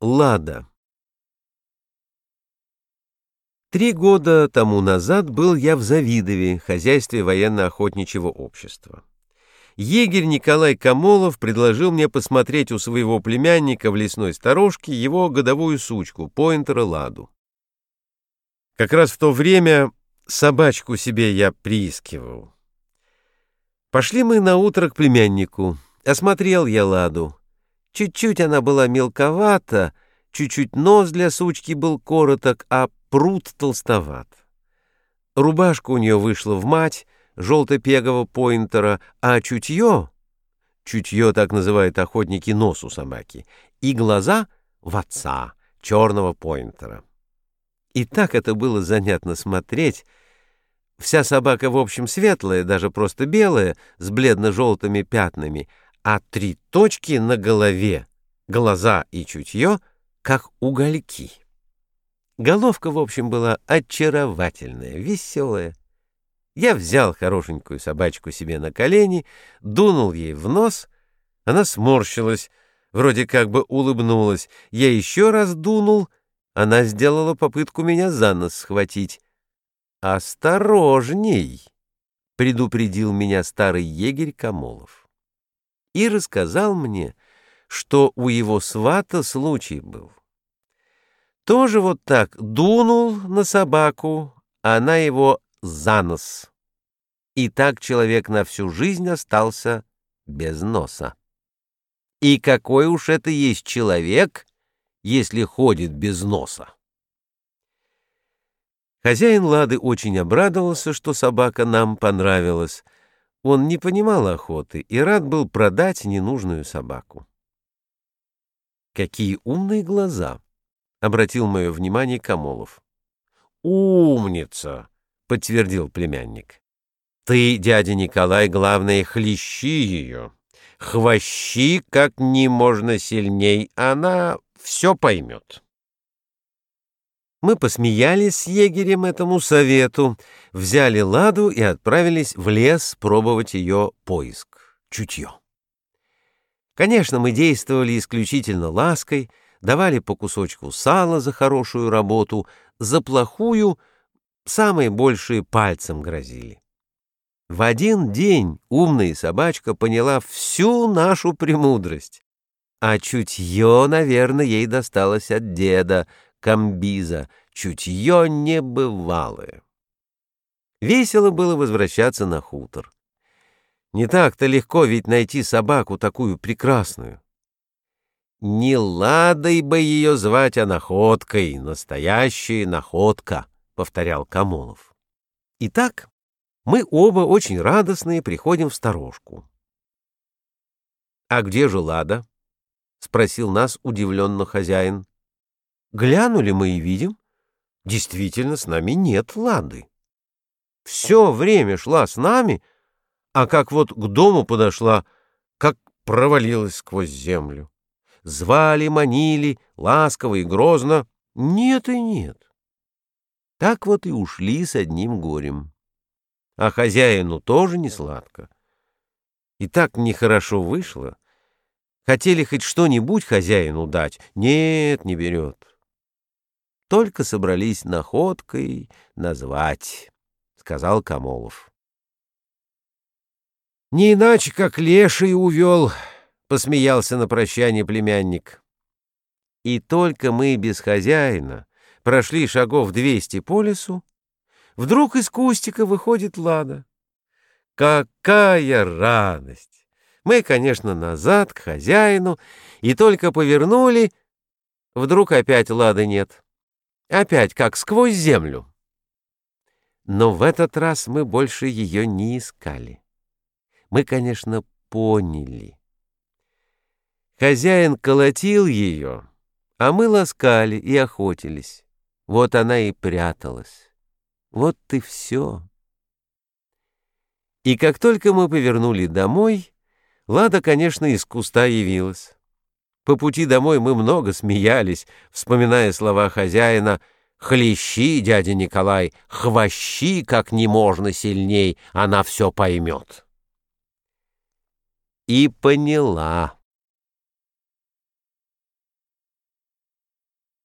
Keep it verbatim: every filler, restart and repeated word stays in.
Лада. Три года тому назад был я в Завидове, хозяйстве военно-охотничьего общества. Егерь Николай Камолов предложил мне посмотреть у своего племянника в лесной сторожке его годовую сучку, поинтера Ладу. Как раз в то время собачку себе я приискивал. Пошли мы наутро к племяннику. Осмотрел я Ладу. Чуть-чуть она была мелковата, чуть-чуть нос для сучки был короток, а прут толстоват. Рубашка у нее вышла в мать, желто-пегового поинтера, а чутье, чутье так называют охотники нос у собаки, и глаза в отца, черного поинтера. И так это было занятно смотреть. Вся собака, в общем, светлая, даже просто белая, с бледно-желтыми пятнами, а три точки на голове, глаза и чутье, как угольки. Головка, в общем, была очаровательная, веселая. Я взял хорошенькую собачку себе на колени, дунул ей в нос, она сморщилась, вроде как бы улыбнулась. Я еще раз дунул, она сделала попытку меня за нос схватить. «Осторожней!» — предупредил меня старый егерь Камолов. И рассказал мне, что у его свата случай был. Тоже вот так дунул на собаку, а она его за нос. И так человек на всю жизнь остался без носа. И какой уж это есть человек, если ходит без носа? Хозяин Лады очень обрадовался, что собака нам понравилась. Он не понимал охоты и рад был продать ненужную собаку. «Какие умные глаза!» — обратил мое внимание Камолов. «Умница!» — подтвердил племянник. «Ты, дядя Николай, главное, хлещи ее. Хвощи как не можно сильней, она все поймет». Мы посмеялись с егерем этому совету, взяли Ладу и отправились в лес пробовать ее поиск, чутье. Конечно, мы действовали исключительно лаской, давали по кусочку сала за хорошую работу, за плохую самые большие пальцем грозили. В один день умная собачка поняла всю нашу премудрость, а чутье, наверное, ей досталось от деда Камбиза, чутье небывалое. Весело было возвращаться на хутор. Не так-то легко ведь найти собаку такую прекрасную. Не Ладой бы ее звать, а находкой, настоящая находка, — повторял Камолов. Итак, мы оба очень радостные приходим в сторожку. — А где же Лада? — спросил нас удивленно хозяин. Глянули мы и видим, действительно, с нами нет Лады. Все время шла с нами, а как вот к дому подошла, как провалилась сквозь землю. Звали, манили, ласково и грозно. Нет и нет. Так вот и ушли с одним горем. А хозяину тоже не сладко. И так нехорошо вышло. Хотели хоть что-нибудь хозяину дать. Нет, не берет. Только собрались находкой назвать, — сказал Камолов. — Не иначе, как леший увел, — посмеялся на прощание племянник. И только мы без хозяина прошли шагов двести по лесу, вдруг из кустика выходит Лада. Какая радость! Мы, конечно, назад к хозяину, и только повернули, вдруг опять Лады нет. Опять как сквозь землю. Но в этот раз мы больше ее не искали. Мы, конечно, поняли. Хозяин колотил ее, а мы ласкали и охотились. Вот она и пряталась. Вот и все. И как только мы повернули домой, Лада, конечно, из куста явилась. По пути домой мы много смеялись, вспоминая слова хозяина: «Хлещи, дядя Николай, хвощи как не можно сильней, она все поймет». И поняла.